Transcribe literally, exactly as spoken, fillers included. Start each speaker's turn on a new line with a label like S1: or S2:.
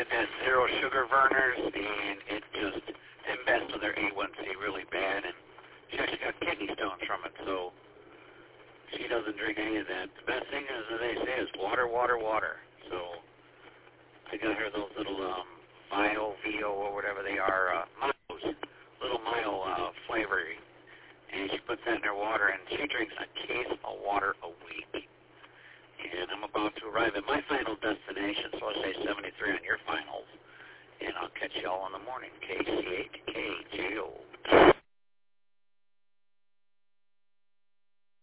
S1: It has zero sugar burners, and it just it messed with her A one C really bad, and she actually got kidney stones from it, so she doesn't drink any of that. The best thing, as they say, is water, water, water. So I got her those little um, Mio, Vio, or whatever they are, uh, Mios, little Mio uh, flavor, and she puts that in her water, and she drinks a case of water a week. And I'm about to arrive at my final destination,